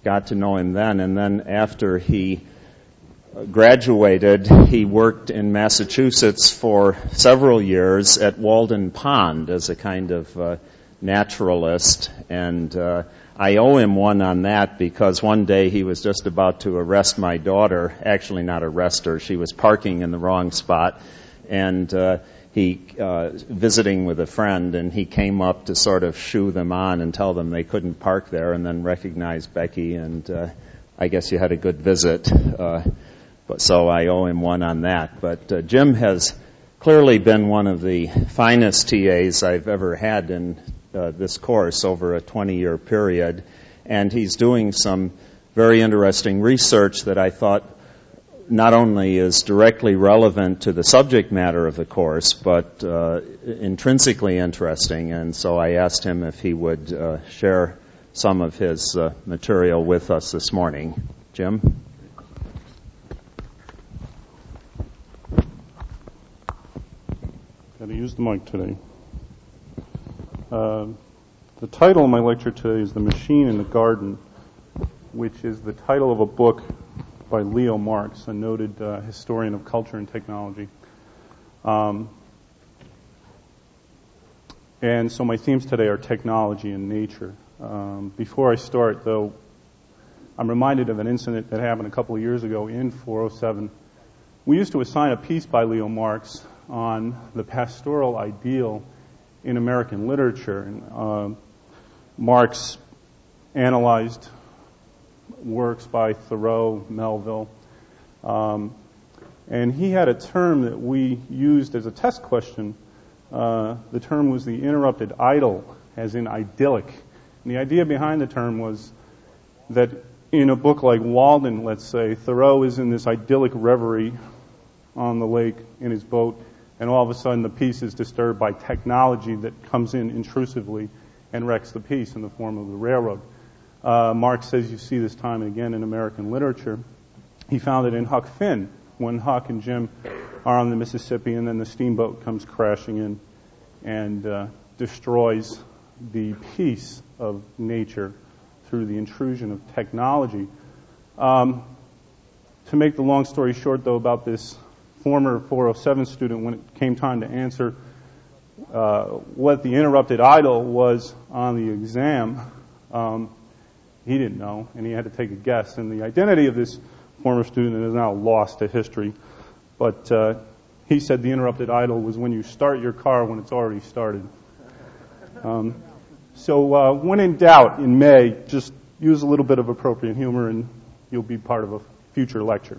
got to know him then. And then after he graduated, he worked in Massachusetts for several years at Walden Pond as a kind of naturalist. And I owe him one on that, because one day he was just about to arrest my daughter. Actually, not arrest her. She was parking in the wrong spot. And he visiting with a friend, and he came up to sort of shoo them on and tell them they couldn't park there, and then recognized Becky, and I guess you had a good visit. So I owe him one on that. But Jim has clearly been one of the finest TAs I've ever had in this course over a 20-year period, and he's doing some very interesting research that I thought not only is directly relevant to the subject matter of the course, but intrinsically interesting. And so I asked him if he would share some of his material with us this morning. Jim? Got to use the mic today. The title of my lecture today is The Machine in the Garden, which is the title of a book by Leo Marx, a noted historian of culture and technology. And so my themes today are technology and nature. Before I start, though, I'm reminded of an incident that happened a couple of years ago in 407. We used to assign a piece by Leo Marx on the pastoral ideal in American literature. And Marx analyzed works by Thoreau, Melville, and he had a term that we used as a test question. The term was the interrupted idyll, as in idyllic. And the idea behind the term was that in a book like Walden, let's say, Thoreau is in this idyllic reverie on the lake in his boat, and all of a sudden the piece is disturbed by technology that comes in intrusively and wrecks the piece in the form of the railroad. Marx says you see this time and again in American literature. He found it in Huck Finn, when Huck and Jim are on the Mississippi and then the steamboat comes crashing in and destroys the peace of nature through the intrusion of technology. To make the long story short, though, about this former 407 student, when it came time to answer what the interrupted idyll was on the exam, he didn't know, and he had to take a guess. And the identity of this former student is now lost to history. But he said the interrupted idyll was when you start your car when it's already started. So when in doubt, in May, just use a little bit of appropriate humor and you'll be part of a future lecture.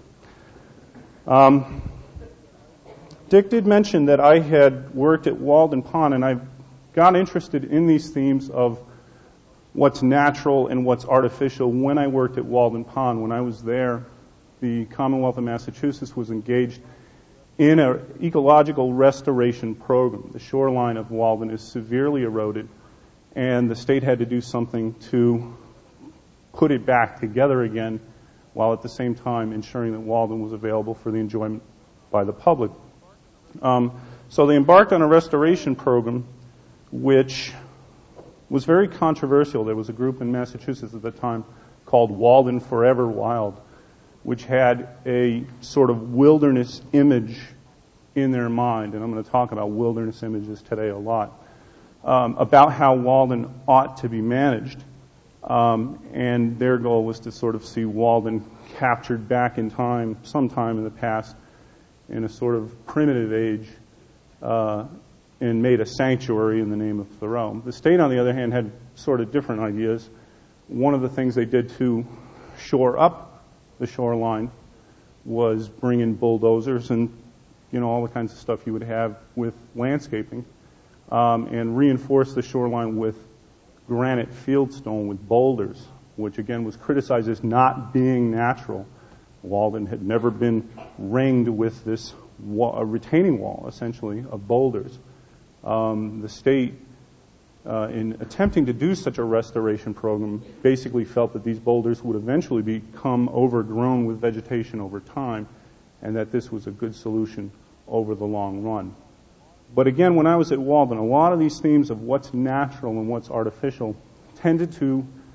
Dick did mention that I had worked at Walden Pond, and I got interested in these themes of what's natural and what's artificial when I worked at Walden Pond. When I was there, the Commonwealth of Massachusetts was engaged in an ecological restoration program. The shoreline of Walden is severely eroded, and the state had to do something to put it back together again, while at the same time ensuring that Walden was available for the enjoyment by the public. So they embarked on a restoration program which was very controversial. There was a group in Massachusetts at the time called Walden Forever Wild, which had a sort of wilderness image in their mind, and I'm going to talk about wilderness images today a lot, about how Walden ought to be managed. And their goal was to sort of see Walden captured back in time, sometime in the past, in a sort of primitive age, and made a sanctuary in the name of Thoreau. The state, on the other hand, had sort of different ideas. One of the things they did to shore up the shoreline was bring in bulldozers and, all the kinds of stuff you would have with landscaping, and reinforce the shoreline with granite fieldstone with boulders, which again was criticized as not being natural. Walden had never been ringed with this a retaining wall, essentially, of boulders. The state, in attempting to do such a restoration program, basically felt that these boulders would eventually become overgrown with vegetation over time, and that this was a good solution over the long run. But again, when I was at Walden, a lot of these themes of what's natural and what's artificial tended to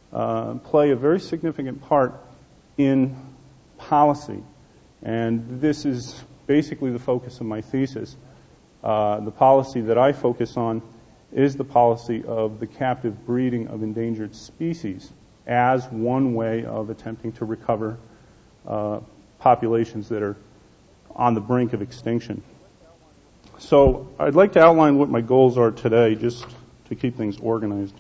play a very significant part in policy. And this is basically the focus of my thesis. The policy that I focus on is the policy of the captive breeding of endangered species as one way of attempting to recover populations that are on the brink of extinction. So I'd like to outline what my goals are today, just to keep things organized.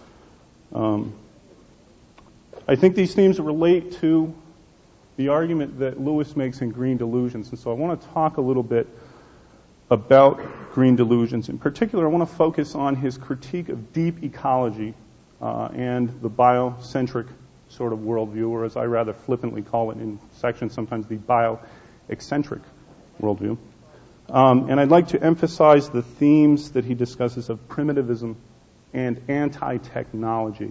I think these themes relate to the argument that Lewis makes in Green Delusions, and so I want to talk a little bit about green delusions. In particular, I want to focus on his critique of deep ecology and the biocentric sort of worldview, or as I rather flippantly call it in sections sometimes, the bioeccentric worldview. And I'd like to emphasize the themes that he discusses of primitivism and anti-technology.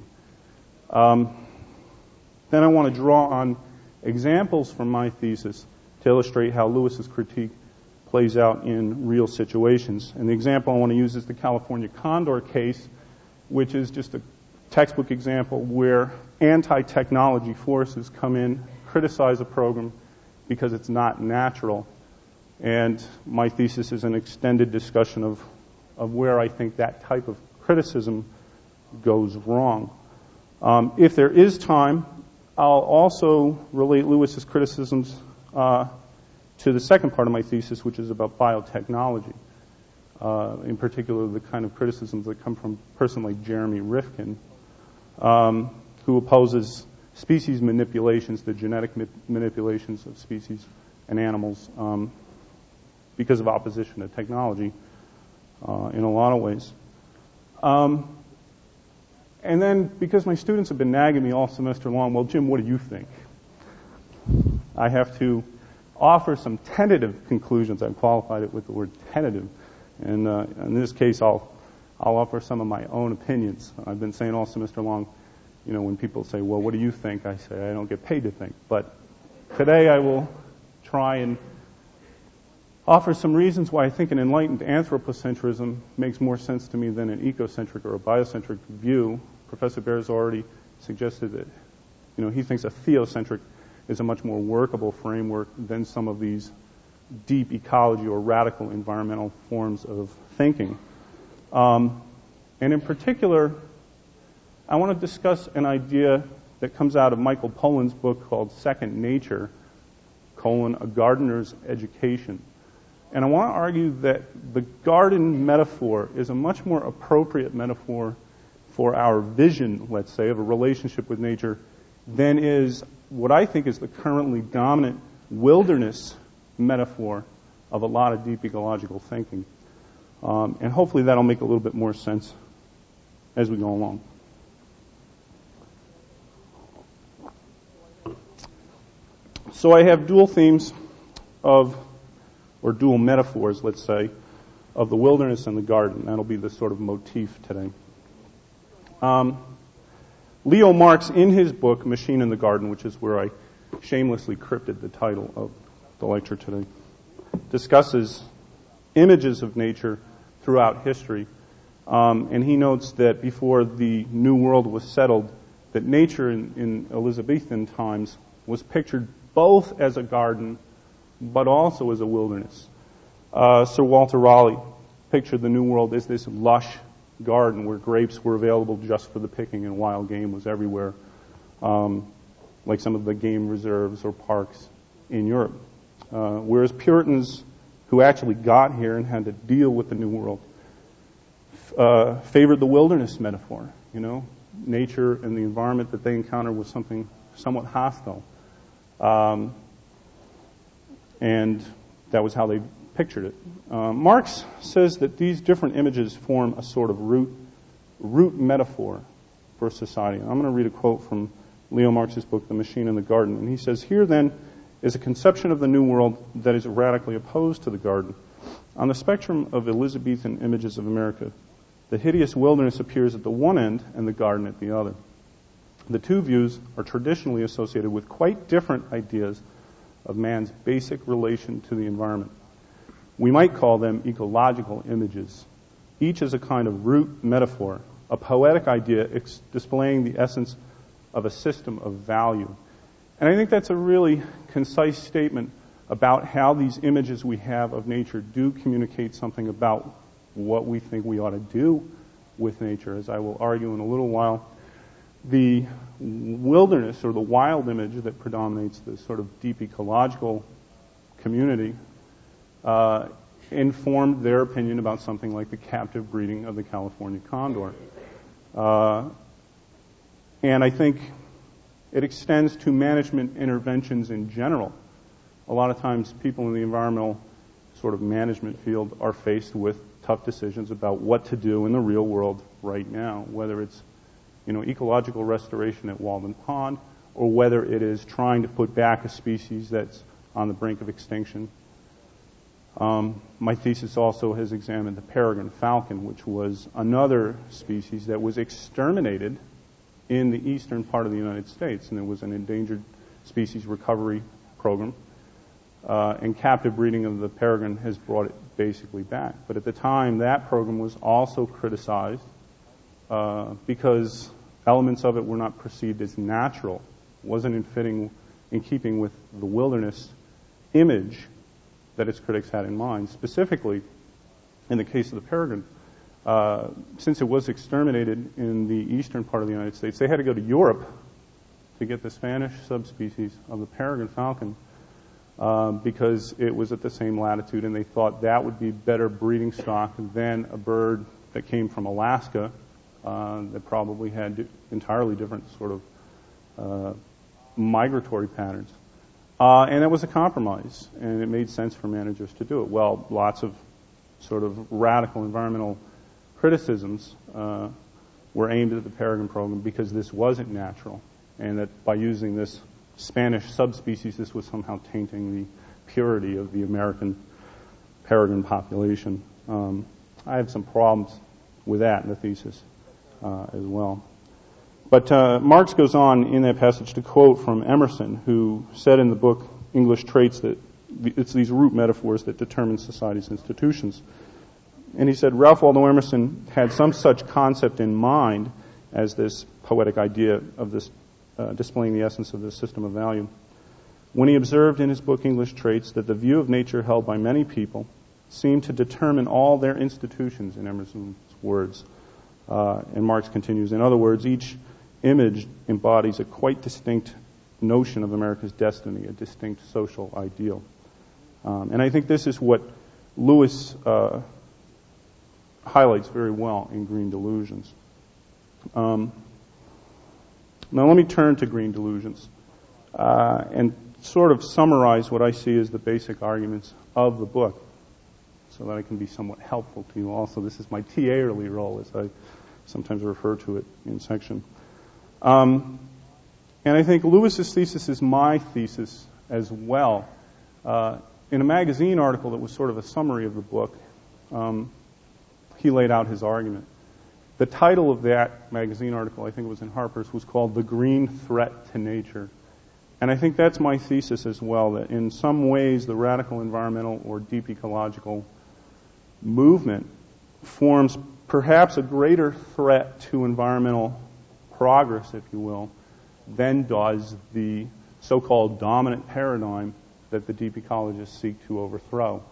Then I want to draw on examples from my thesis to illustrate how Lewis's critique plays out in real situations. And the example I want to use is the California condor case, which is just a textbook example where anti-technology forces come in, criticize a program because it's not natural. And my thesis is an extended discussion of where I think that type of criticism goes wrong. If there is time, I'll also relate Lewis's criticisms to the second part of my thesis, which is about biotechnology. In particular, the kind of criticisms that come from a person like Jeremy Rifkin, who opposes species manipulations, the genetic manipulations of species and animals, because of opposition to technology in a lot of ways. And then, because my students have been nagging me all semester long, well, Jim, what do you think? I have to offer some tentative conclusions. I've qualified it with the word tentative. And in this case, I'll offer some of my own opinions. I've been saying all semester long, when people say, well, what do you think? I say, I don't get paid to think. But today I will try and offer some reasons why I think an enlightened anthropocentrism makes more sense to me than an ecocentric or a biocentric view. Professor Baer's already suggested that, he thinks a theocentric is a much more workable framework than some of these deep ecology or radical environmental forms of thinking. And in particular, I want to discuss an idea that comes out of Michael Pollan's book called Second Nature, A Gardener's Education. And I want to argue that the garden metaphor is a much more appropriate metaphor for our vision, let's say, of a relationship with nature than is what I think is the currently dominant wilderness metaphor of a lot of deep ecological thinking. And hopefully that'll make a little bit more sense as we go along. So I have dual themes or dual metaphors, let's say, of the wilderness and the garden. That'll be the sort of motif today. Leo Marx, in his book, Machine in the Garden, which is where I shamelessly crypted the title of the lecture today, discusses images of nature throughout history. And he notes that before the New World was settled, that nature in Elizabethan times was pictured both as a garden but also as a wilderness. Sir Walter Raleigh pictured the New World as this lush garden where grapes were available just for the picking and wild game was everywhere, like some of the game reserves or parks in Europe. Whereas Puritans, who actually got here and had to deal with the New World, favored the wilderness metaphor. Nature and the environment that they encountered was something somewhat hostile. And that was how they pictured it. Marx says that these different images form a sort of root metaphor for society. I'm going to read a quote from Leo Marx's book, The Machine in the Garden. And he says, "Here, then, is a conception of the New World that is radically opposed to the garden. On the spectrum of Elizabethan images of America, the hideous wilderness appears at the one end and the garden at the other. The two views are traditionally associated with quite different ideas of man's basic relation to the environment. We might call them ecological images. Each is a kind of root metaphor, a poetic idea displaying the essence of a system of value. And I think that's a really concise statement about how these images we have of nature do communicate something about what we think we ought to do with nature. As I will argue in a little while, the wilderness or the wild image that predominates the sort of deep ecological community informed their opinion about something like the captive breeding of the California condor. And I think it extends to management interventions in general. A lot of times people in the environmental sort of management field are faced with tough decisions about what to do in the real world right now, whether it's ecological restoration at Walden Pond, or whether it is trying to put back a species that's on the brink of extinction. My thesis also has examined the peregrine falcon, which was another species that was exterminated in the eastern part of the United States, and there was an endangered species recovery program, and captive breeding of the peregrine has brought it basically back. But at the time, that program was also criticized because elements of it were not perceived as natural, wasn't in keeping with the wilderness image that its critics had in mind. Specifically, in the case of the peregrine, since it was exterminated in the eastern part of the United States, they had to go to Europe to get the Spanish subspecies of the peregrine falcon because it was at the same latitude, and they thought that would be better breeding stock than a bird that came from Alaska that probably had entirely different sort of migratory patterns. And it was a compromise, and it made sense for managers to do it. Well, lots of sort of radical environmental criticisms were aimed at the peregrine program because this wasn't natural, and that by using this Spanish subspecies, this was somehow tainting the purity of the American peregrine population. I have some problems with that in the thesis as well. But Marx goes on in that passage to quote from Emerson, who said in the book English Traits that it's these root metaphors that determine society's institutions. And he said, Ralph Waldo Emerson had some such concept in mind as this poetic idea of this displaying the essence of this system of value, when he observed in his book English Traits that the view of nature held by many people seemed to determine all their institutions, in Emerson's words. And Marx continues, in other words, each image embodies a quite distinct notion of America's destiny, a distinct social ideal. And I think this is what Lewis highlights very well in Green Delusions. Now let me turn to Green Delusions and sort of summarize what I see as the basic arguments of the book so that I can be somewhat helpful to you also. This is my TA-erly role, as I sometimes refer to it in section. And I think Lewis's thesis is my thesis as well. In a magazine article that was sort of a summary of the book, he laid out his argument. The title of that magazine article, I think it was in Harper's, was called The Green Threat to Nature. And I think that's my thesis as well, that in some ways the radical environmental or deep ecological movement forms perhaps a greater threat to environmental progress, if you will, than does the so-called dominant paradigm that the deep ecologists seek to overthrow.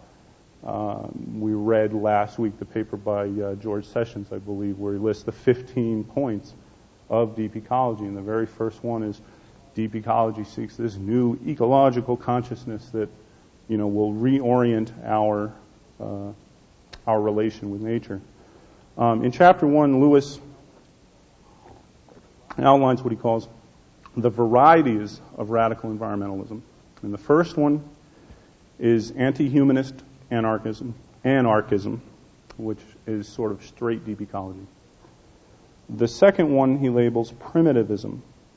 We read last week the paper by George Sessions, I believe, where he lists the 15 points of deep ecology, and the very first one is deep ecology seeks this new ecological consciousness that, will reorient our relation with nature. In chapter 1, Lewis outlines what he calls the varieties of radical environmentalism. And the first one is anti-humanist anarchism, which is sort of straight deep ecology. The second one he labels primitivism,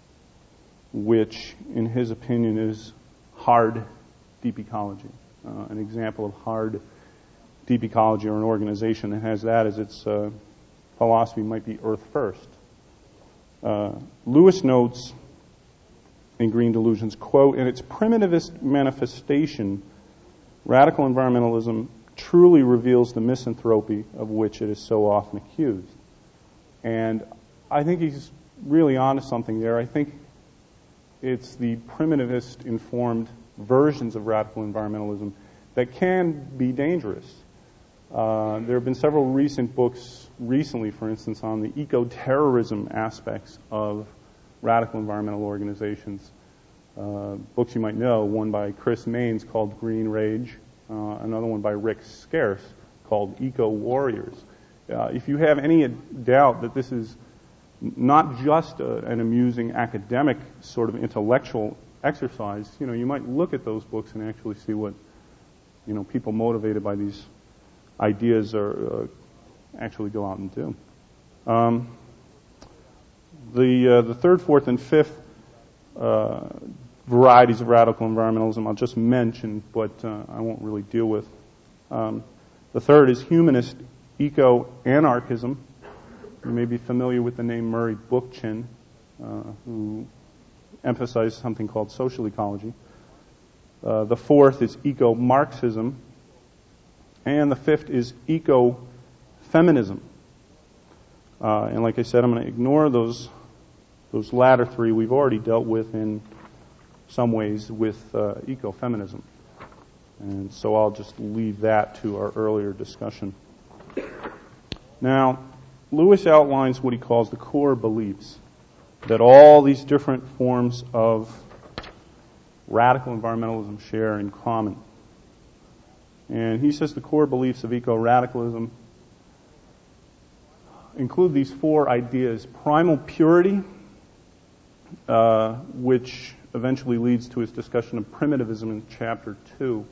which, in his opinion, is hard deep ecology. An example of hard deep ecology or an organization that has that as its philosophy might be Earth First. Lewis notes in Green Delusions, quote, in its primitivist manifestation, radical environmentalism truly reveals the misanthropy of which it is so often accused. And I think he's really onto something there. I think it's the primitivist-informed versions of radical environmentalism that can be dangerous. There have been several recent books recently, for instance, on the eco-terrorism aspects of radical environmental organizations. Books you might know, one by Chris Maines called Green Rage, another one by Rick Scarce called Eco Warriors. If you have any doubt that this is not just an amusing academic sort of intellectual exercise, you might look at those books and actually see what, people motivated by these ideas are actually go out and do. The third, fourth, and fifth varieties of radical environmentalism I'll just mention, but I won't really deal with. The third is humanist eco-anarchism. You may be familiar with the name Murray Bookchin, who emphasized something called social ecology. The fourth is eco-Marxism. And the fifth is eco-feminism. And like I said, I'm going to ignore those latter three we've already dealt with in some ways with ecofeminism. And so I'll just leave that to our earlier discussion. Now, Lewis outlines what he calls the core beliefs that all these different forms of radical environmentalism share in common. And he says the core beliefs of eco-radicalism include these four ideas: primal purity, which eventually leads to his discussion of primitivism in Chapter 2.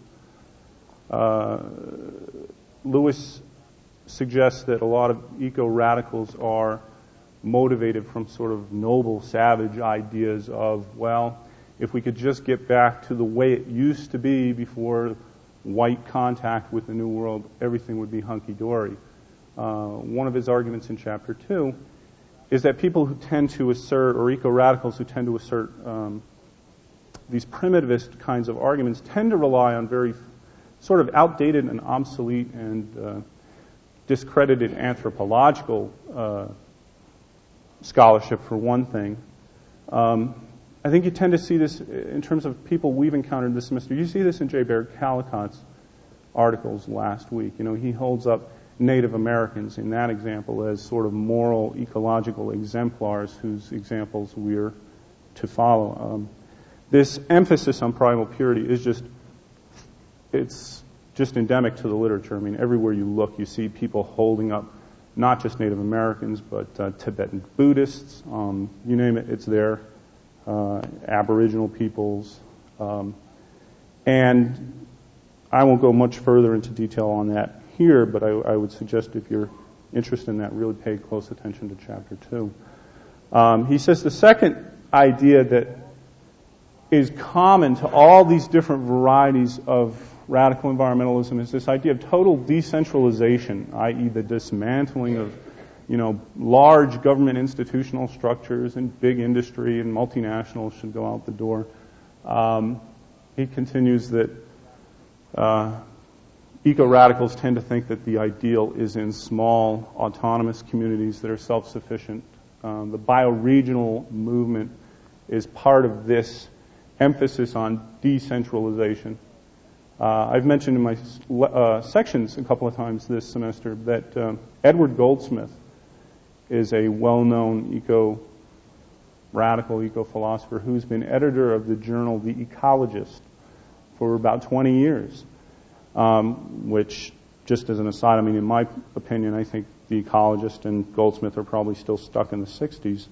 Lewis suggests that a lot of eco-radicals are motivated from sort of noble, savage ideas of, well, if we could just get back to the way it used to be before white contact with the New World, everything would be hunky-dory. One of his arguments in Chapter 2 is that people who tend to assert, or eco-radicals who tend to assert these primitivist kinds of arguments tend to rely on very sort of outdated and obsolete and discredited anthropological scholarship, for one thing. I think you tend to see this in terms of people we've encountered this semester. You see this in J. Baird Callicott's articles last week. He holds up Native Americans in that example as sort of moral, ecological exemplars whose examples we're to follow. This emphasis on primal purity is it's just endemic to the literature. I mean, everywhere you look, you see people holding up not just Native Americans, but Tibetan Buddhists, you name it, it's there. Aboriginal peoples. And I won't go much further into detail on that here, but I would suggest if you're interested in that, really pay close attention to Chapter 2. He says the second idea that is common to all these different varieties of radical environmentalism is this idea of total decentralization, i.e. the dismantling of large government institutional structures and big industry and multinationals should go out the door. He continues that eco-radicals tend to think that the ideal is in small, autonomous communities that are self-sufficient. The bioregional movement is part of this emphasis on decentralization. I've mentioned in my sections a couple of times this semester that Edward Goldsmith is a well-known radical eco-philosopher who's been editor of the journal The Ecologist for about 20 years, which, just as an aside, I mean, in my opinion, I think The Ecologist and Goldsmith are probably still stuck in the 60s.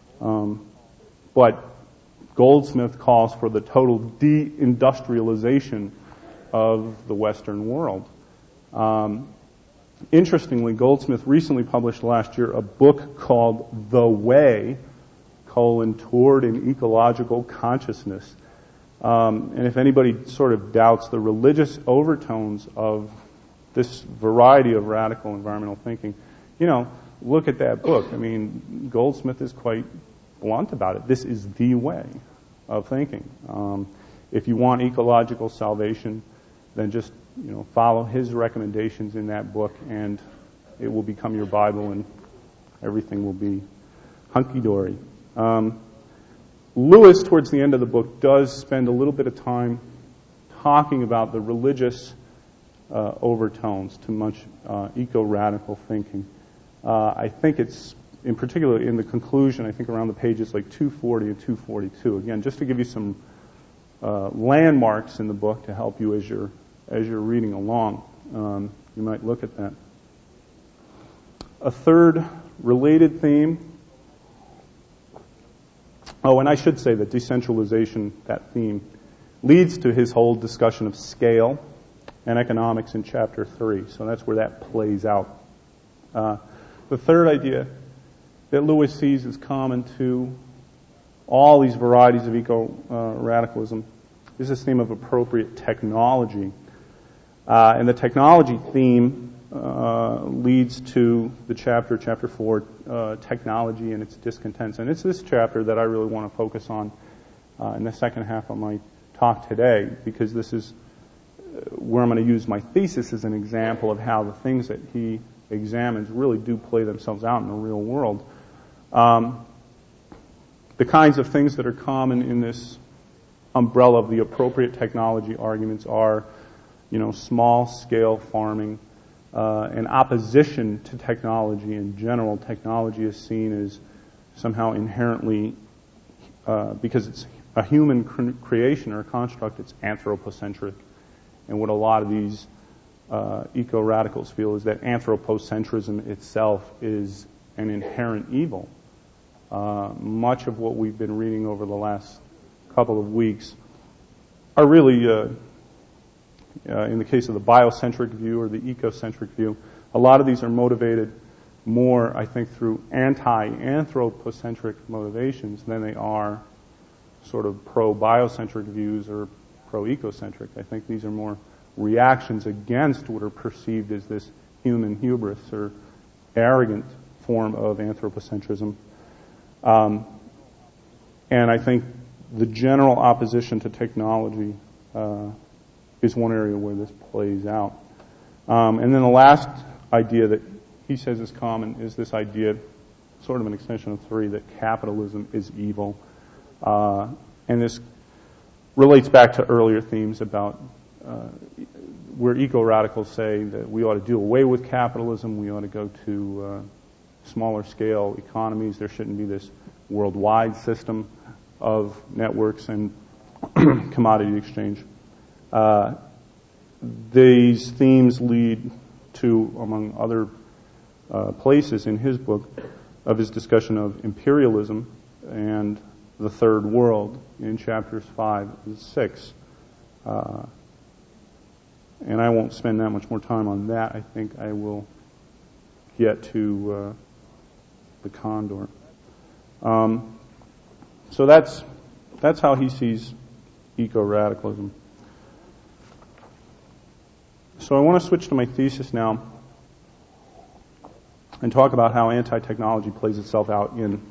But Goldsmith calls for the total deindustrialization of the Western world. Interestingly, Goldsmith recently published last year a book called The Way, Toward an Ecological Consciousness. And if anybody sort of doubts the religious overtones of this variety of radical environmental thinking, look at that book. I mean, Goldsmith is quite blunt about it. This is the way of thinking. If you want ecological salvation, then just follow his recommendations in that book, and it will become your Bible, and everything will be hunky-dory. Lewis, towards the end of the book, does spend a little bit of time talking about the religious overtones to much eco-radical thinking. I think it's, in particular, in the conclusion, I think around the pages like 240 and 242. Again, just to give you some landmarks in the book to help you as you're reading along. You might look at that. A third related theme. Oh, and I should say that decentralization, that theme, leads to his whole discussion of scale and economics in Chapter 3. So that's where that plays out. The third idea that Lewis sees as common to all these varieties of eco-radicalism is this theme of appropriate technology. And the technology theme leads to the chapter 4, technology and its discontents. And it's this chapter that I really want to focus on in the second half of my talk today, because this is where I'm going to use my thesis as an example of how the things that he examines really do play themselves out in the real world. The kinds of things that are common in this umbrella of the appropriate technology arguments are, small-scale farming, in opposition to technology in general. Technology is seen as somehow inherently, because it's a human creation or a construct, it's anthropocentric. And what a lot of these eco-radicals feel is that anthropocentrism itself is an inherent evil. Much of what we've been reading over the last couple of weeks are really, in the case of the biocentric view or the ecocentric view, a lot of these are motivated more, I think, through anti-anthropocentric motivations than they are sort of pro-biocentric views or pro-ecocentric. I think these are more reactions against what are perceived as this human hubris or arrogant form of anthropocentrism. And I think the general opposition to technology is one area where this plays out. And then the last idea that he says is common is this idea, sort of an extension of 3, that capitalism is evil. And this relates back to earlier themes about where eco-radicals say that we ought to do away with capitalism, we ought to go to smaller scale economies, there shouldn't be this worldwide system of networks and commodity exchange. These themes lead to, among other places in his book, of his discussion of imperialism and the third world in chapters 5 and 6. And I won't spend that much more time on that. I think I will get to the condor. So that's how he sees eco-radicalism. So I want to switch to my thesis now and talk about how anti-technology plays itself out in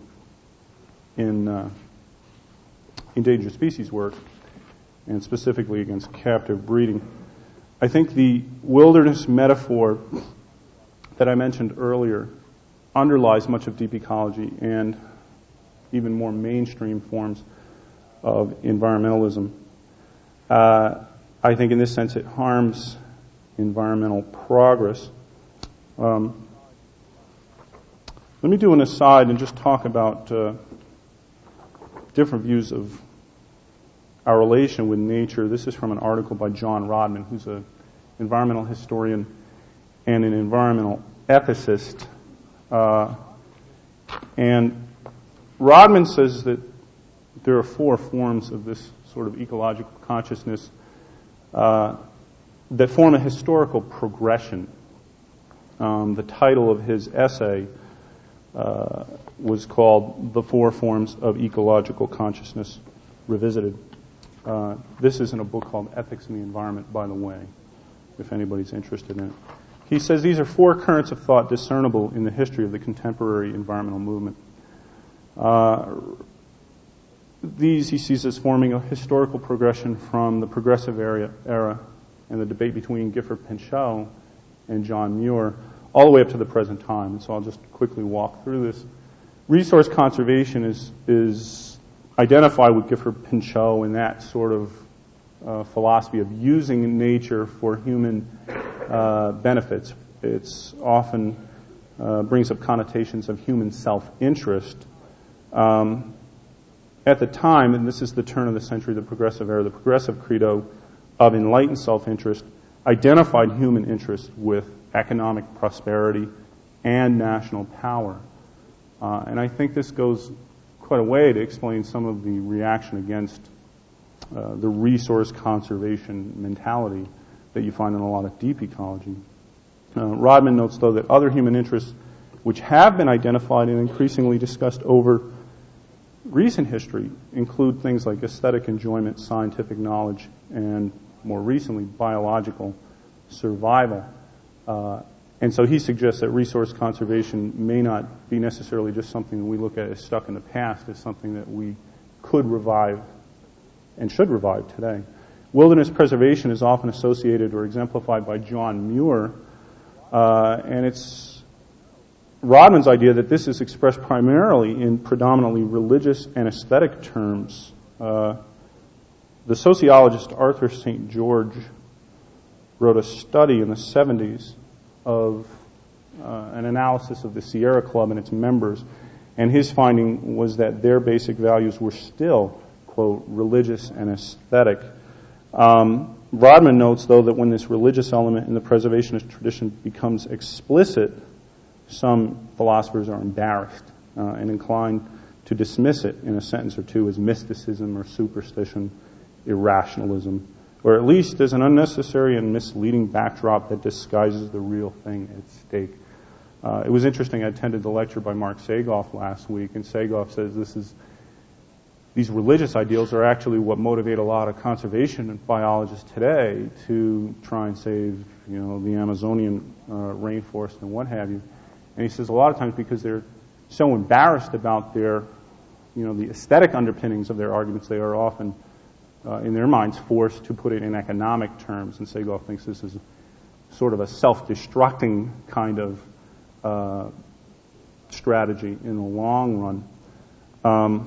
endangered species work, and specifically against captive breeding. I think the wilderness metaphor that I mentioned earlier underlies much of deep ecology and even more mainstream forms of environmentalism. I think in this sense it harms environmental progress. Let me do an aside and just talk about different views of our relation with nature. This is from an article by John Rodman, who's an environmental historian and an environmental ethicist. And Rodman says that there are 4 forms of this sort of ecological consciousness that form a historical progression. The title of his essay was called The 4 Forms of Ecological Consciousness Revisited. This is in a book called Ethics in the Environment, by the way, if anybody's interested in it. He says these are 4 currents of thought discernible in the history of the contemporary environmental movement. These he sees as forming a historical progression from the progressive era and the debate between Gifford Pinchot and John Muir all the way up to the present time. And so I'll just quickly walk through this. resource conservation is identified with Gifford Pinchot in that sort of philosophy of using nature for human benefits. It's often brings up connotations of human self-interest. At the time, and this is the turn of the century, the progressive era, the progressive credo of enlightened self-interest identified human interest with economic prosperity and national power. And I think this goes quite a way to explain some of the reaction against the resource conservation mentality that you find in a lot of deep ecology. Rodman notes, though, that other human interests which have been identified and increasingly discussed over recent history include things like aesthetic enjoyment, scientific knowledge, and more recently, biological survival. And so he suggests that resource conservation may not be necessarily just something that we look at as stuck in the past, as something that we could revive and should revive today. Wilderness preservation is often associated or exemplified by John Muir, and it's Rodman's idea that this is expressed primarily in predominantly religious and aesthetic terms. The sociologist Arthur St. George wrote a study in the 70s of an analysis of the Sierra Club and its members, and his finding was that their basic values were still, quote, religious and aesthetic. Rodman notes, though, that when this religious element in the preservationist tradition becomes explicit, some philosophers are embarrassed and inclined to dismiss it in a sentence or two as mysticism or superstition, irrationalism, or at least as an unnecessary and misleading backdrop that disguises the real thing at stake. It was interesting. I attended the lecture by Mark Sagoff last week, and Sagoff says these religious ideals are actually what motivate a lot of conservation biologists today to try and save, the Amazonian rainforest and what have you. And he says a lot of times because they're so embarrassed about their, the aesthetic underpinnings of their arguments, they are often, in their minds, forced to put it in economic terms. And Sagoff thinks this is sort of a self-destructing kind of strategy in the long run.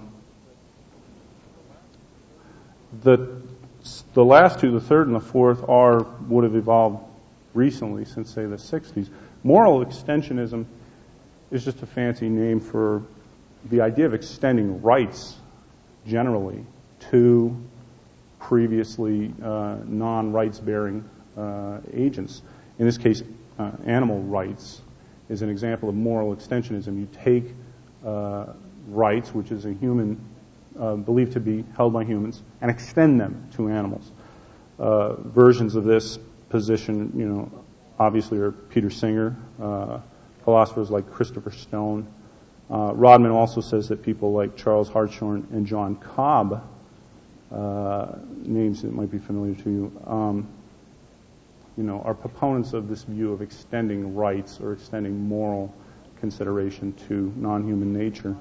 The last two, the third and the fourth, would have evolved recently since, say, the 60s. Moral extensionism is just a fancy name for the idea of extending rights generally to previously non-rights-bearing agents. In this case, animal rights is an example of moral extensionism. You take rights, which is a human believed to be held by humans, and extend them to animals. Versions of this position, obviously are Peter Singer, philosophers like Christopher Stone. Rodman also says that people like Charles Hartshorne and John Cobb, names that might be familiar to you, are proponents of this view of extending rights or extending moral consideration to non-human nature.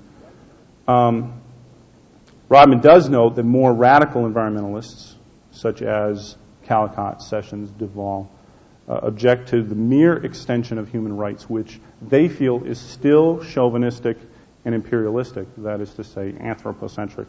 Rodman does note that more radical environmentalists, such as Calicott, Sessions, Duvall, object to the mere extension of human rights, which they feel is still chauvinistic and imperialistic, that is to say, anthropocentric.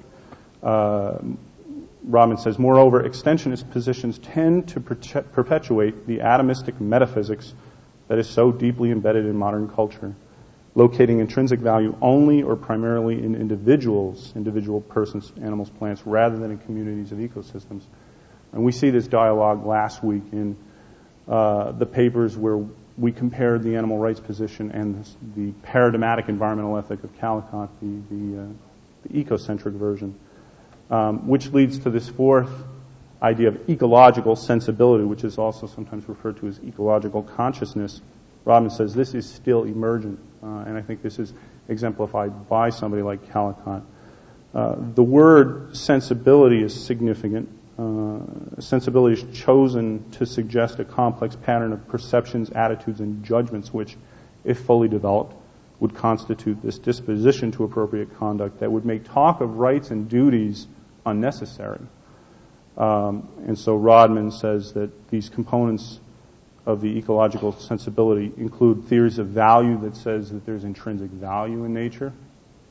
Rodman says, moreover, extensionist positions tend to perpetuate the atomistic metaphysics that is so deeply embedded in modern culture, locating intrinsic value only or primarily in individuals, individual persons, animals, plants, rather than in communities of ecosystems. And we see this dialogue last week in the papers where we compared the animal rights position and the paradigmatic environmental ethic of Calicott, the ecocentric version, which leads to this fourth idea of ecological sensibility, which is also sometimes referred to as ecological consciousness. Rodman says this is still emergent, and I think this is exemplified by somebody like Calicott. The word sensibility is significant. Sensibility is chosen to suggest a complex pattern of perceptions, attitudes, and judgments which, if fully developed, would constitute this disposition to appropriate conduct that would make talk of rights and duties unnecessary. And so Rodman says that these components of the ecological sensibility include theories of value that says that there's intrinsic value in nature,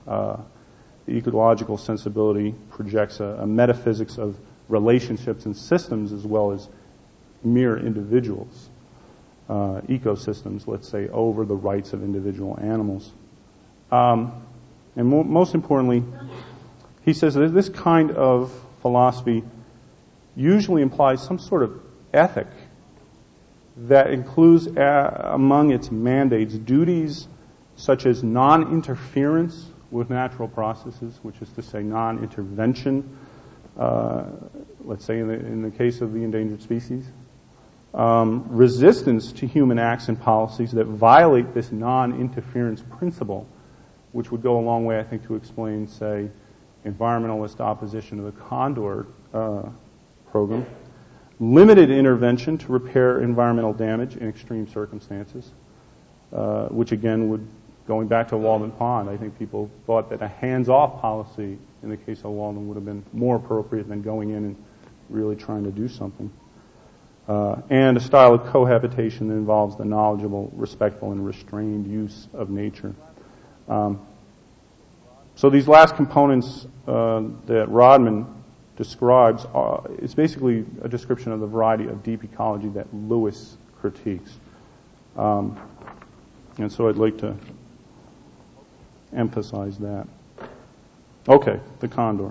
The ecological sensibility projects a metaphysics of relationships and systems as well as mere individuals, ecosystems, let's say, over the rights of individual animals. And most importantly, he says that this kind of philosophy usually implies some sort of ethic that includes among its mandates duties such as non-interference with natural processes, which is to say non-intervention, let's say in the case of the endangered species, resistance to human acts and policies that violate this non-interference principle, which would go a long way, I think, to explain, say, environmentalist opposition to the Condor program, limited intervention to repair environmental damage in extreme circumstances, which again would, going back to Walden Pond, I think people thought that a hands-off policy in the case of Walden would have been more appropriate than going in and really trying to do something. And a style of cohabitation that involves the knowledgeable, respectful, and restrained use of nature. So these last components that Rodman describes is basically a description of the variety of deep ecology that Lewis critiques. And so I'd like to emphasize that. Okay, the condor.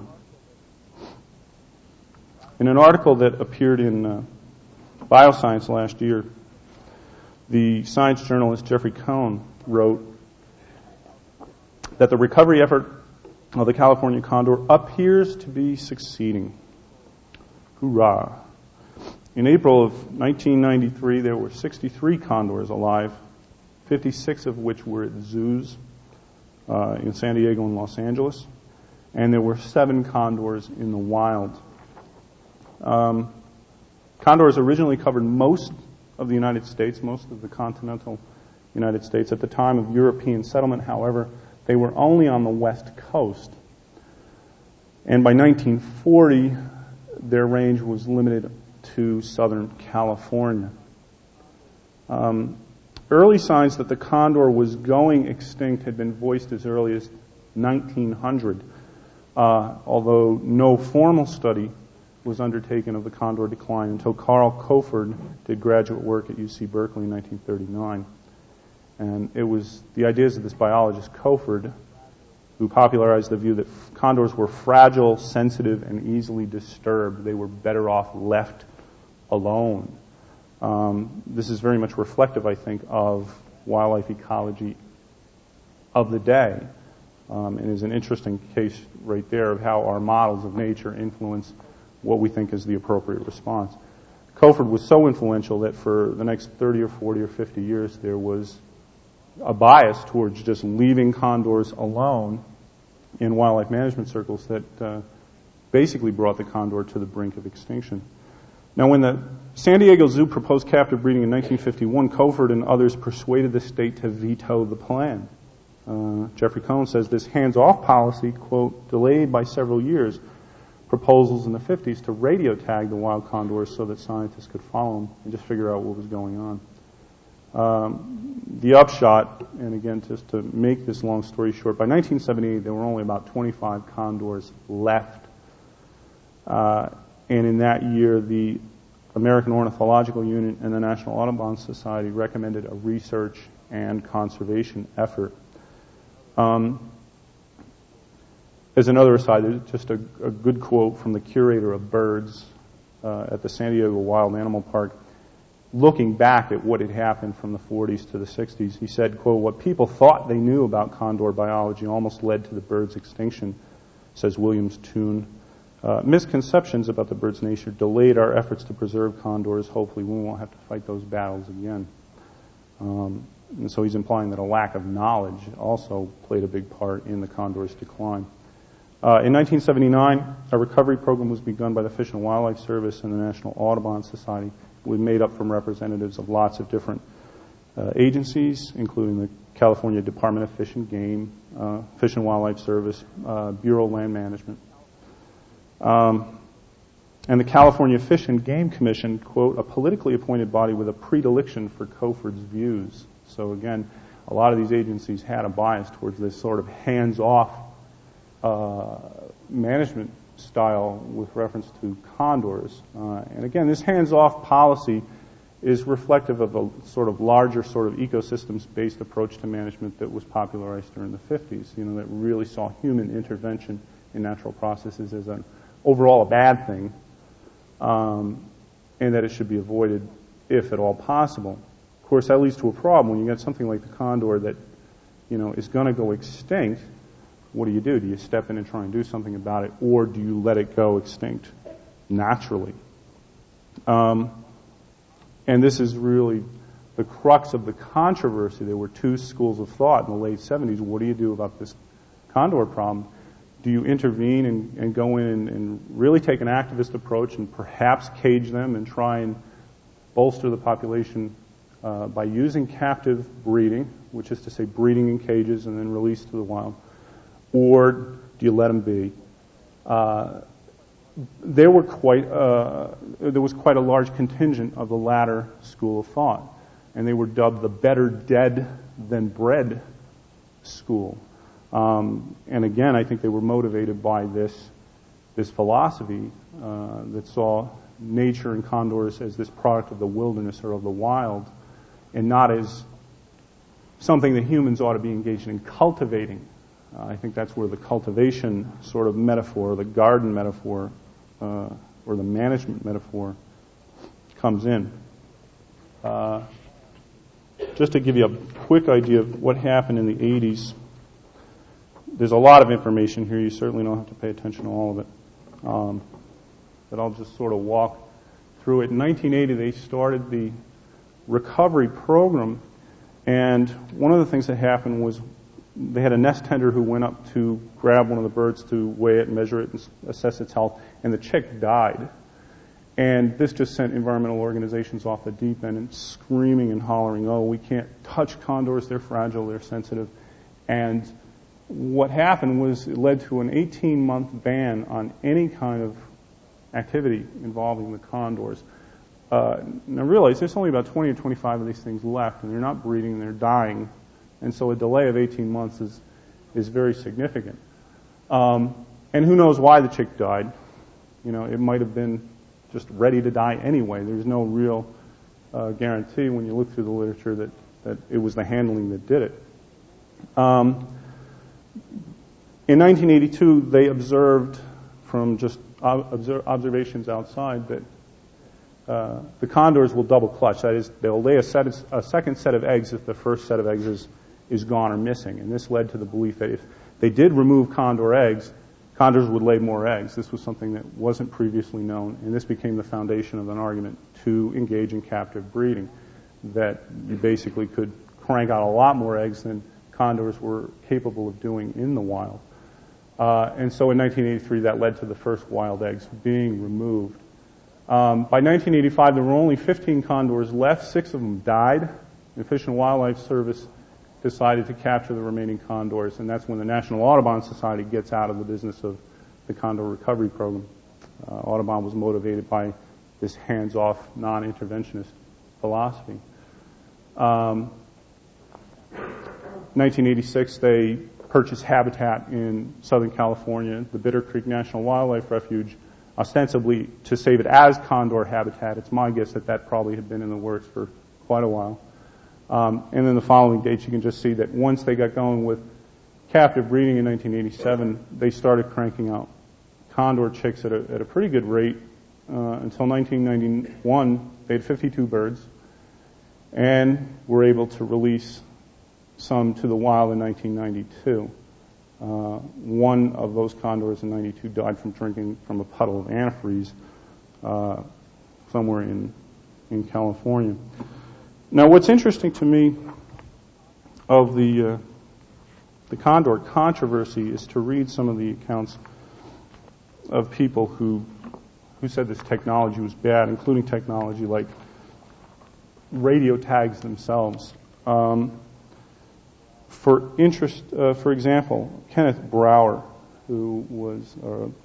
In an article that appeared in Bioscience last year, the science journalist Jeffrey Cohn wrote that the recovery effort of the California condor appears to be succeeding. Hoorah. In April of 1993, there were 63 condors alive, 56 of which were at zoos in San Diego and Los Angeles, and there were 7 condors in the wild. Condors originally covered most of the United States, most of the continental United States. At the time of European settlement, however, they were only on the west coast. And by 1940, their range was limited to Southern California. Early signs that the condor was going extinct had been voiced as early as 1900, although no formal study was undertaken of the condor decline until Carl Cofford did graduate work at UC Berkeley in 1939. And it was the ideas of this biologist, Cofford, who popularized the view that condors were fragile, sensitive, and easily disturbed. They were better off left alone. This is very much reflective, I think, of wildlife ecology of the day, and is an interesting case right there of how our models of nature influence what we think is the appropriate response. Cofford was so influential that for the next 30 or 40 or 50 years there was a bias towards just leaving condors alone in wildlife management circles that basically brought the condor to the brink of extinction. Now, when the San Diego Zoo proposed captive breeding in 1951, Cofford and others persuaded the state to veto the plan. Jeffrey Cohn says this hands-off policy, quote, delayed by several years proposals in the 50s to radio tag the wild condors so that scientists could follow them and just figure out what was going on. The upshot, and again, just to make this long story short, by 1978 there were only about 25 condors left. And in that year, the American Ornithological Union and the National Audubon Society recommended a research and conservation effort. As another aside, there's just a good quote from the curator of birds at the San Diego Wild Animal Park, looking back at what had happened from the 40s to the 60s. He said, quote, "What people thought they knew about condor biology almost led to the bird's extinction," says Williams Toon. Misconceptions about the bird's nature delayed our efforts to preserve condors. Hopefully we won't have to fight those battles again. And so he's implying that a lack of knowledge also played a big part in the condor's decline. In 1979, a recovery program was begun by the Fish and Wildlife Service and the National Audubon Society. It was made up from representatives of lots of different agencies, including the California Department of Fish and Game, Fish and Wildlife Service, Bureau of Land Management. And the California Fish and Game Commission, quote, a politically appointed body with a predilection for Cofford's views. So again, a lot of these agencies had a bias towards this sort of hands-off management style with reference to condors. And again, this hands-off policy is reflective of a sort of larger sort of ecosystems-based approach to management that was popularized during the 50s, that really saw human intervention in natural processes as an overall a bad thing, and that it should be avoided if at all possible. Of course, that leads to a problem. When you get something like the condor that, is going to go extinct, what do? Do you step in and try and do something about it, or do you let it go extinct naturally? And this is really the crux of the controversy. There were two schools of thought in the late 70s. What do you do about this condor problem? Do you intervene and go in and really take an activist approach and perhaps cage them and try and bolster the population by using captive breeding, which is to say breeding in cages and then released to the wild? Or do you let them be? There was quite a large contingent of the latter school of thought, and they were dubbed the better dead than bred school. And again, I think they were motivated by this philosophy that saw nature and condors as this product of the wilderness or of the wild, and not as something that humans ought to be engaged in cultivating. I think that's where the cultivation sort of metaphor, the garden metaphor, or the management metaphor comes in. Just to give you a quick idea of what happened in the 80s, there's a lot of information here. You certainly don't have to pay attention to all of it. But I'll just sort of walk through it. In 1980, they started the recovery program, and one of the things that happened was they had a nest tender who went up to grab one of the birds to weigh it, measure it, and assess its health, and the chick died. And this just sent environmental organizations off the deep end and screaming and hollering, oh, we can't touch condors, they're fragile, they're sensitive. And what happened was it led to an 18-month ban on any kind of activity involving the condors. Now realize there's only about 20 or 25 of these things left, and they're not breeding, they're dying. And so a delay of 18 months is very significant. And who knows why the chick died. It might have been just ready to die anyway. There's no real guarantee when you look through the literature that it was the handling that did it. In 1982, they observed from just observations outside that the condors will double clutch. That is, they'll lay a second set of eggs if the first set of eggs is gone or missing. And this led to the belief that if they did remove condor eggs, condors would lay more eggs. This was something that wasn't previously known, and this became the foundation of an argument to engage in captive breeding, that you basically could crank out a lot more eggs than condors were capable of doing in the wild. And so in 1983, that led to the first wild eggs being removed. By 1985, there were only 15 condors left. 6 of them died. The Fish and Wildlife Service decided to capture the remaining condors, and that's when the National Audubon Society gets out of the business of the condor recovery program. Audubon was motivated by this hands-off, non-interventionist philosophy. 1986, they purchased habitat in Southern California, the Bitter Creek National Wildlife Refuge, ostensibly to save it as condor habitat. It's my guess that probably had been in the works for quite a while. And then the following dates, you can just see that once they got going with captive breeding in 1987, they started cranking out condor chicks at a pretty good rate. Until 1991, they had 52 birds, and were able to release some to the wild in 1992. One of those condors in 92 died from drinking from a puddle of antifreeze somewhere in California. Now, what's interesting to me of the condor controversy is to read some of the accounts of people who said this technology was bad, including technology like radio tags themselves. For example, Kenneth Brower, who was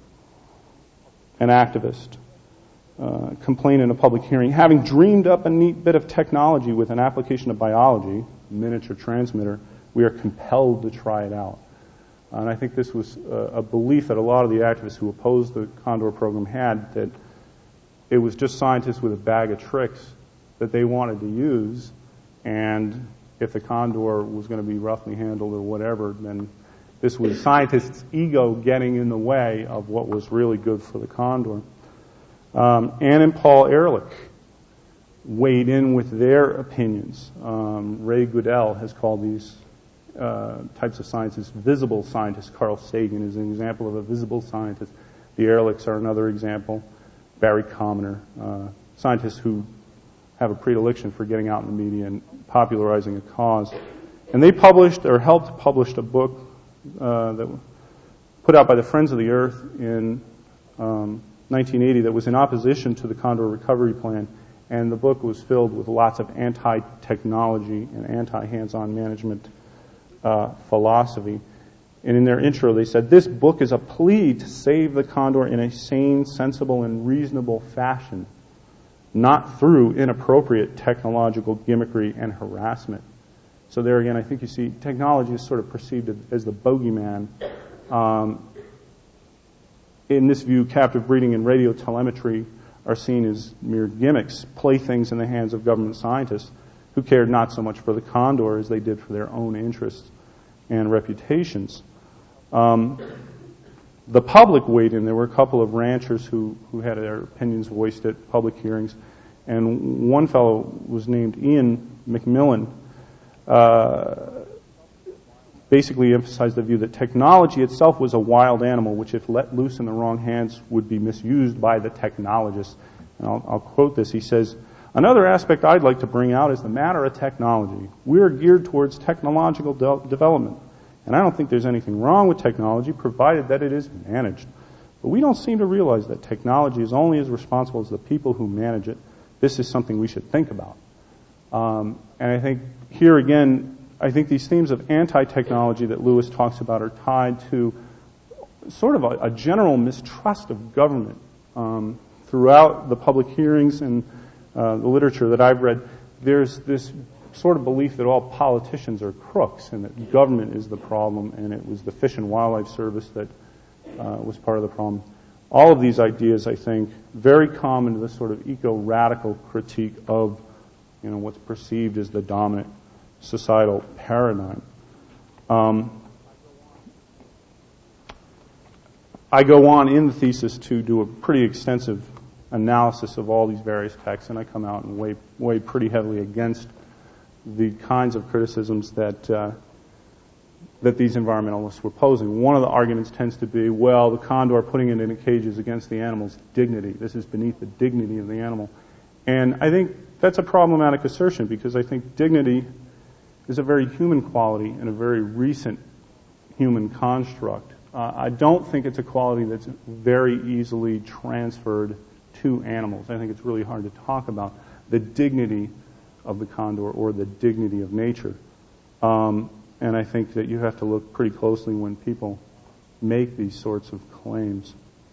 an activist, complained in a public hearing, having dreamed up a neat bit of technology with an application of biology, miniature transmitter, we are compelled to try it out. And I think this was a belief that a lot of the activists who opposed the Condor program had, that it was just scientists with a bag of tricks that they wanted to use, and if the Condor was going to be roughly handled or whatever, then this was scientists' ego getting in the way of what was really good for the Condor. Ann and Paul Ehrlich weighed in with their opinions. Ray Goodell has called these types of scientists visible scientists. Carl Sagan is an example of a visible scientist. The Ehrlichs are another example. Barry Commoner, scientists who have a predilection for getting out in the media and popularizing a cause. And they published, or helped publish, a book that was put out by the Friends of the Earth in 1980 that was in opposition to the Condor Recovery Plan. And the book was filled with lots of anti-technology and anti-hands-on management philosophy. And in their intro, they said, "This book is a plea to save the Condor in a sane, sensible, and reasonable fashion, not through inappropriate technological gimmickry and harassment." So there again, I think you see technology is sort of perceived as the bogeyman. In this view, captive breeding and radio telemetry are seen as mere gimmicks, playthings in the hands of government scientists who cared not so much for the Condor as they did for their own interests and reputations. The public weighed in. There were a couple of ranchers who had their opinions voiced at public hearings, and one fellow was named Ian McMillan, basically emphasized the view that technology itself was a wild animal, which if let loose in the wrong hands would be misused by the technologists. And I'll quote this. He says, "Another aspect I'd like to bring out is the matter of technology. We're geared towards technological development. And I don't think there's anything wrong with technology, provided that it is managed. But we don't seem to realize that technology is only as responsible as the people who manage it. This is something we should think about." And I think here again, I think these themes of anti-technology that Lewis talks about are tied to sort of a general mistrust of government. Throughout the public hearings and the literature that I've read, there's this sort of belief that all politicians are crooks and that government is the problem, and it was the Fish and Wildlife Service that was part of the problem. All of these ideas, I think, very common to this sort of eco-radical critique of, what's perceived as the dominant societal paradigm. I go on in the thesis to do a pretty extensive analysis of all these various texts, and I come out and weigh pretty heavily against the kinds of criticisms that these environmentalists were posing. One of the arguments tends to be, well, the condor putting it in a cage is against the animal's dignity. This is beneath the dignity of the animal. And I think that's a problematic assertion, because I think dignity is a very human quality and a very recent human construct. I don't think it's a quality that's very easily transferred to animals. I think it's really hard to talk about the dignity of the condor or the dignity of nature. And I think that you have to look pretty closely when people make these sorts of claims.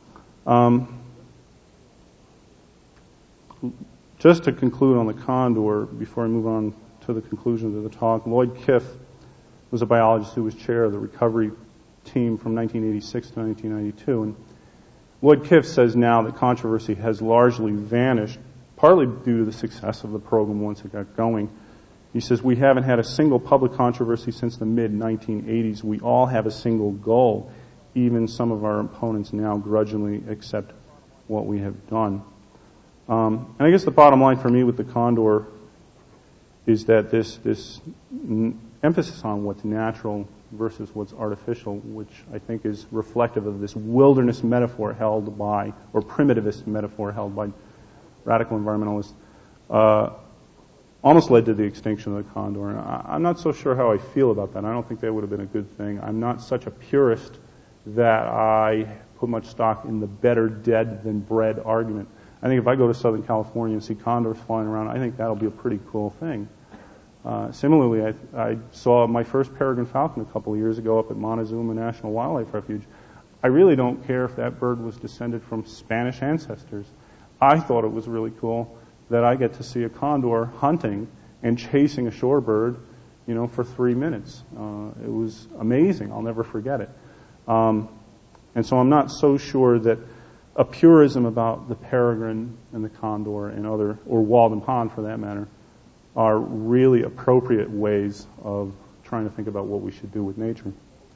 Just to conclude on the condor, before I move on to the conclusions of the talk, Lloyd Kiff was a biologist who was chair of the recovery team from 1986 to 1992. And Lloyd Kiff says now that controversy has largely vanished, partly due to the success of the program once it got going. He says, "We haven't had a single public controversy since the mid-1980s. We all have a single goal. Even some of our opponents now grudgingly accept what we have done." And I guess the bottom line for me with the condor is that this emphasis on what's natural versus what's artificial, which I think is reflective of this wilderness metaphor held by, or primitivist metaphor held by radical environmentalists, almost led to the extinction of the condor. And I'm not so sure how I feel about that. I don't think that would have been a good thing. I'm not such a purist that I put much stock in the better dead than bred argument. I think if I go to Southern California and see condors flying around, I think that'll be a pretty cool thing. Similarly, I saw my first peregrine falcon a couple of years ago up at Montezuma National Wildlife Refuge. I really don't care if that bird was descended from Spanish ancestors. I thought it was really cool that I get to see a condor hunting and chasing a shorebird, for 3 minutes. It was amazing. I'll never forget it. And so I'm not so sure that a purism about the peregrine and the condor and other, or Walden Pond for that matter, are really appropriate ways of trying to think about what we should do with nature.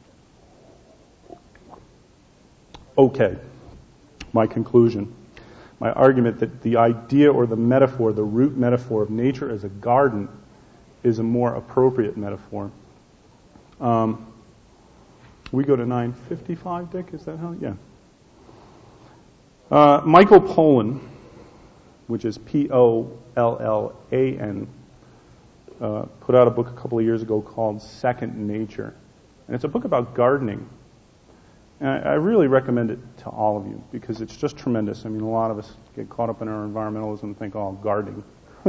Okay, my conclusion. My argument that the idea or the metaphor, the root metaphor of nature as a garden is a more appropriate metaphor. We go to 9:55, Dick? Is that how? Yeah. Michael Pollan, which is Pollan, put out a book a couple of years ago called Second Nature. And it's a book about gardening. And I really recommend it to all of you because it's just tremendous. I mean, a lot of us get caught up in our environmentalism and think, oh, gardening.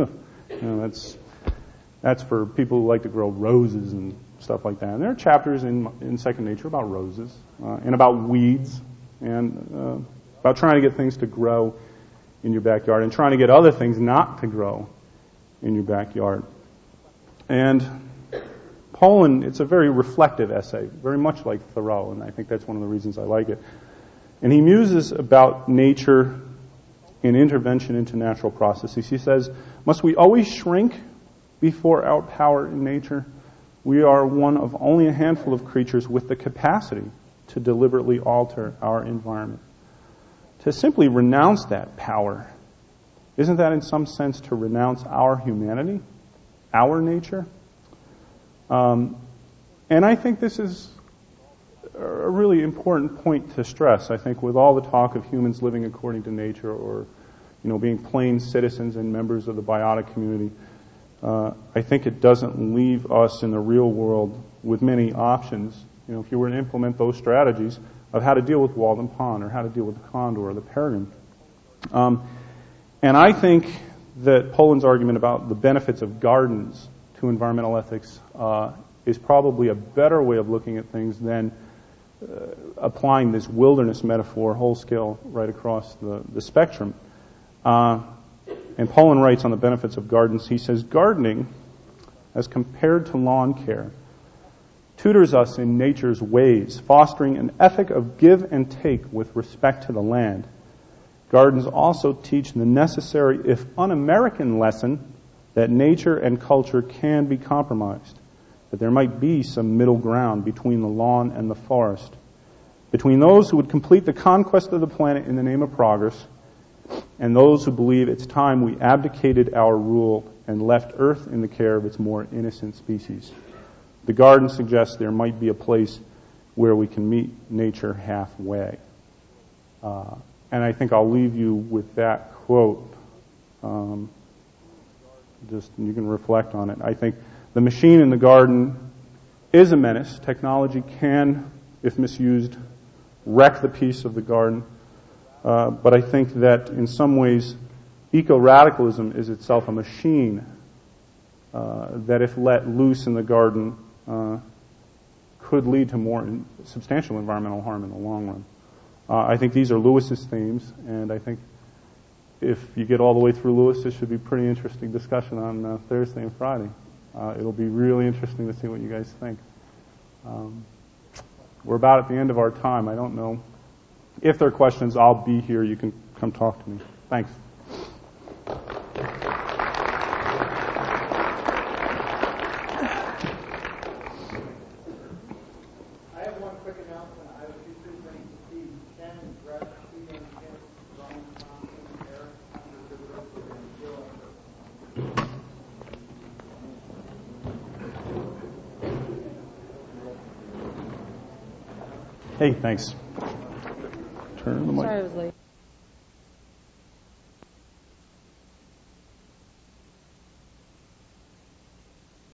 That's for people who like to grow roses and stuff like that. And there are chapters in Second Nature about roses and about weeds and about trying to get things to grow in your backyard and trying to get other things not to grow in your backyard. And Pollan, it's a very reflective essay, very much like Thoreau, and I think that's one of the reasons I like it. And he muses about nature and intervention into natural processes. He says, must we always shrink before our power in nature? We are one of only a handful of creatures with the capacity to deliberately alter our environment. To simply renounce that power, isn't that in some sense to renounce our humanity, our nature? And I think this is a really important point to stress. I think with all the talk of humans living according to nature or, being plain citizens and members of the biotic community, I think it doesn't leave us in the real world with many options. If you were to implement those strategies of how to deal with Walden Pond or how to deal with the condor or the peregrine. And I think that Pollan's argument about the benefits of gardens to environmental ethics is probably a better way of looking at things than applying this wilderness metaphor whole scale right across the spectrum. And Pollan writes on the benefits of gardens, he says, gardening, as compared to lawn care, tutors us in nature's ways, fostering an ethic of give and take with respect to the land. Gardens also teach the necessary, if un-American, lesson that nature and culture can be compromised, that there might be some middle ground between the lawn and the forest, between those who would complete the conquest of the planet in the name of progress and those who believe it's time we abdicated our rule and left Earth in the care of its more innocent species. The garden suggests there might be a place where we can meet nature halfway. And I think I'll leave you with that quote. Just you can reflect on it. I think the machine in the garden is a menace. Technology can, if misused, wreck the peace of the garden. But I think that in some ways, eco-radicalism is itself a machine that, if let loose in the garden, could lead to more substantial environmental harm in the long run. I think these are Lewis's themes, and I think if you get all the way through Lewis, this should be a pretty interesting discussion on Thursday and Friday. It'll be really interesting to see what you guys think. We're about at the end of our time. I don't know. If there are questions, I'll be here. You can come talk to me. Thanks. I have one quick announcement. I have a few things to see. Shannon, Brett, Stephen, Kim, Brian, Thompson, Eric, under the rest of them. Hey, thanks. Turn the mic. Sorry I was late.